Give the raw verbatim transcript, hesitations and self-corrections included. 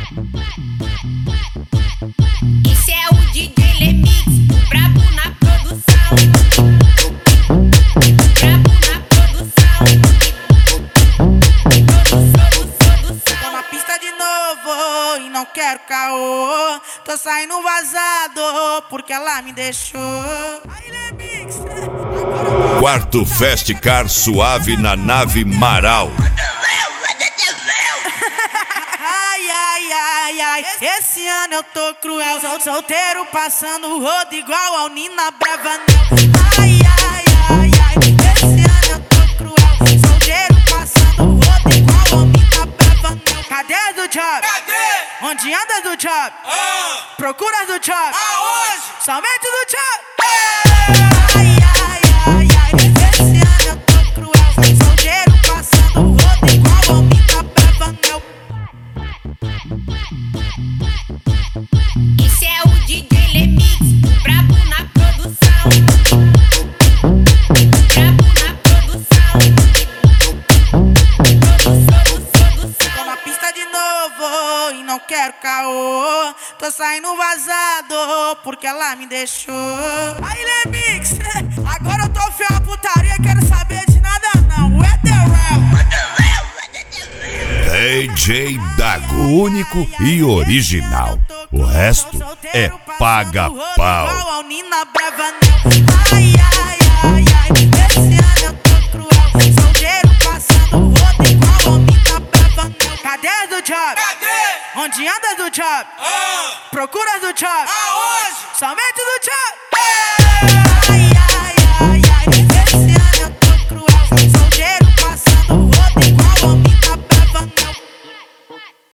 Esse é o D J Lemix, brabo na produção. Brabo na produção. Tô na pista de novo e não quero caô. Tô saindo vazado porque ela me deixou. Aí, Lemix. Quarto Festcar suave na nave Marau. Ai, ai, ai, ai, esse ano eu tô cruel. Sol solteiro passando o rodo igual ao Nina Bravanel. Ai, ai, ai, ai, esse ano eu tô cruel. Solteiro passando o rodo igual ao Nina Bravanel. Cadê do job? Cadê? Onde anda do job? Ah, Procura do job? aonde? Somente do job? Ai, ai, ai, ai, esse ano eu tô cruel. Solteiro passando o rodo igual ao Nina Bravanel. Esse é o D J Lemix, brabo na produção. Brabo na produção. Tô na pista de novo e não quero caô. Tô saindo vazado porque ela me deixou. Aí, Lemix, agora eu tô feio a putaria, quero saber de nada não. É The Real. D J Dago, único e original. O resto é paga-pau. Igual ao Nina Bravanel. Ai, ai, ai, ai, esse ano eu tô cruel. Solteiro passando o rodo igual ao Nina Bravanel. Cadê do job? Cadê? Onde anda do job? Ah, Procura do job? aonde? Somente do job?